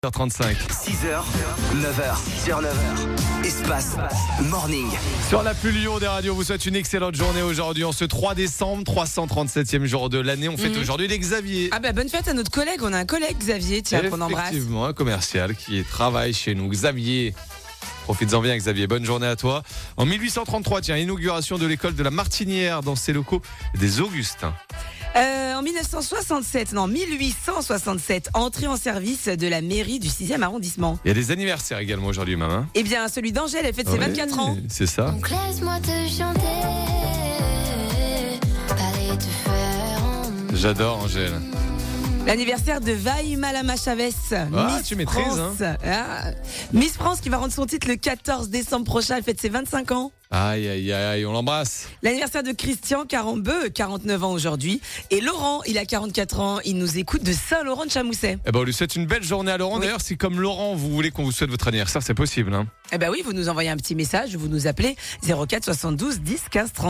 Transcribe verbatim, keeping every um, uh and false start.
six heures trente-cinq. six heures, neuf heures, six heures, neuf heures. Espace Morning. Sur la plus Lyon des radios, vous souhaite une excellente journée aujourd'hui. En ce trois décembre, trois cent trente-septième jour de l'année. On fête mmh. aujourd'hui les Xavier. Ah bah bonne fête à notre collègue. On a un collègue Xavier, tiens, qu'on embrasse. Effectivement, un commercial qui travaille chez nous. Xavier. Profites-en bien Xavier, bonne journée à toi. En mille huit cent trente-trois, tiens, inauguration de l'école de la Martinière dans ses locaux des Augustins. Euh, en mille neuf cent soixante-sept, non, mille huit cent soixante-sept, entrée en service de la mairie du sixième arrondissement. Il y a des anniversaires également aujourd'hui, maman. Eh bien, celui d'Angèle, elle fête ses ouais, vingt-quatre ans. C'est ça. Donc laisse-moi te chanter, parler te faire. J'adore Angèle. L'anniversaire de Vaï Malama Chavez. Ah, Miss tu maîtrises, France. hein. Ah. Miss France qui va rendre son titre le quatorze décembre prochain. Elle fête ses vingt-cinq ans. Aïe, aïe, aïe, on l'embrasse. L'anniversaire de Christian Carambeu, quarante-neuf ans aujourd'hui. Et Laurent, il a quarante-quatre ans. Il nous écoute de Saint-Laurent de Chamousset. Eh ben, on lui souhaite une belle journée à Laurent. Oui. D'ailleurs, si comme Laurent, vous voulez qu'on vous souhaite votre anniversaire, c'est possible, hein. Eh ben oui, vous nous envoyez un petit message. Vous nous appelez zéro quatre soixante-douze dix quinze trente.